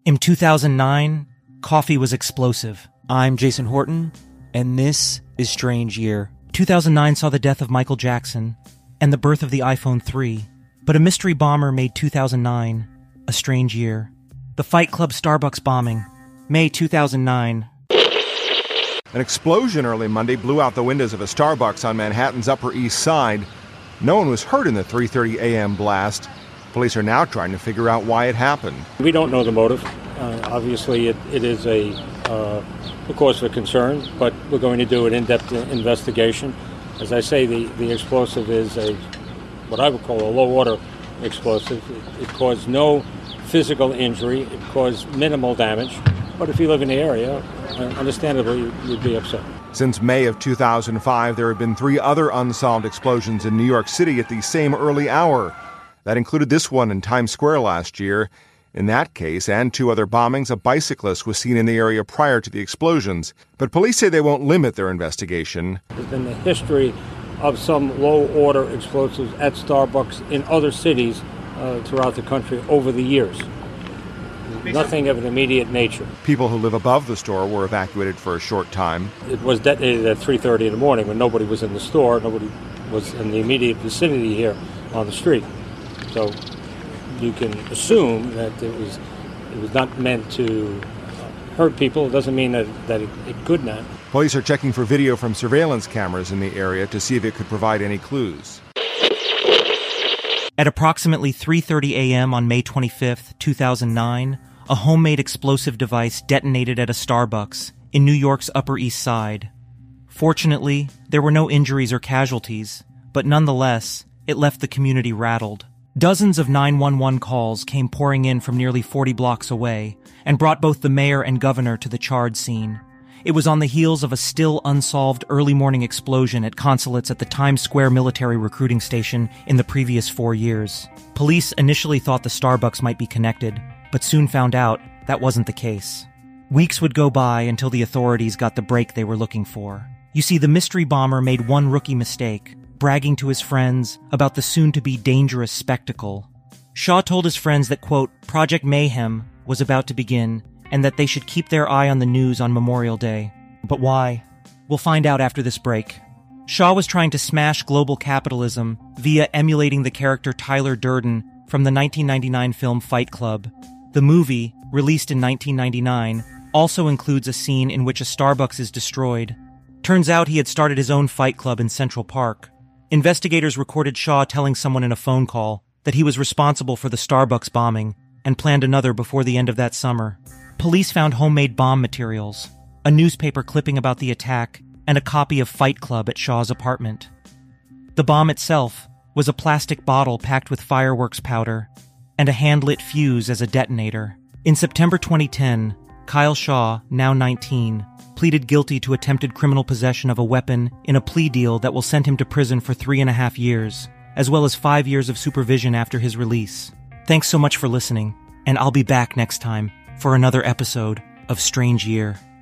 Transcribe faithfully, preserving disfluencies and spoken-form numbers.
In two thousand nine, coffee was explosive. I'm Jason Horton, and this is Strange Year. two thousand nine saw the death of Michael Jackson and the birth of the iPhone three, but a mystery bomber made two thousand nine a strange year. The Fight Club Starbucks bombing, May two thousand nine. An explosion early Monday blew out the windows of a Starbucks on Manhattan's Upper East Side. No one was hurt in the three thirty a.m. blast. Police are now trying to figure out why it happened. We don't know the motive. Uh, obviously, it, it is a, uh, a cause for concern, but we're going to do an in-depth investigation. As I say, the, the explosive is a what I would call a low-order explosive. It, it caused no physical injury. It caused minimal damage. But if you live in the area, uh, understandably, you'd be upset. Since May of two thousand five, there have been three other unsolved explosions in New York City at the same early hour. That included this one in Times Square last year. In that case, and two other bombings, a bicyclist was seen in the area prior to the explosions. But police say they won't limit their investigation. There's been a history of some low-order explosives at Starbucks in other cities uh, throughout the country over the years. Nothing of an immediate nature. People who live above the store were evacuated for a short time. It was detonated at three thirty in the morning when nobody was in the store. Nobody was in the immediate vicinity here on the street. So you can assume that it was it was not meant to hurt people. It doesn't mean that, that it, it could not. Police are checking for video from surveillance cameras in the area to see if it could provide any clues. At approximately three thirty a.m. on May twenty-fifth, two thousand nine, a homemade explosive device detonated at a Starbucks in New York's Upper East Side. Fortunately, there were no injuries or casualties, but nonetheless, it left the community rattled. Dozens of nine one one calls came pouring in from nearly forty blocks away and brought both the mayor and governor to the charred scene. It was on the heels of a still unsolved early morning explosion at consulates at the Times Square military recruiting station in the previous four years. Police initially thought the Starbucks might be connected, but soon found out that wasn't the case. Weeks would go by until the authorities got the break they were looking for. You see, the mystery bomber made one rookie mistake, bragging to his friends about the soon-to-be dangerous spectacle. Shaw told his friends that, quote, Project Mayhem was about to begin and that they should keep their eye on the news on Memorial Day. But why? We'll find out after this break. Shaw was trying to smash global capitalism via emulating the character Tyler Durden from the nineteen ninety-nine film Fight Club. The movie, released in nineteen ninety-nine, also includes a scene in which a Starbucks is destroyed. Turns out he had started his own fight club in Central Park. Investigators recorded Shaw telling someone in a phone call that he was responsible for the Starbucks bombing and planned another before the end of that summer. Police found homemade bomb materials, a newspaper clipping about the attack, and a copy of Fight Club at Shaw's apartment. The bomb itself was a plastic bottle packed with fireworks powder and a hand-lit fuse as a detonator. In September twenty ten, Kyle Shaw, now nineteen, pleaded guilty to attempted criminal possession of a weapon in a plea deal that will send him to prison for three and a half years, as well as five years of supervision after his release. Thanks so much for listening, and I'll be back next time for another episode of Strange Year.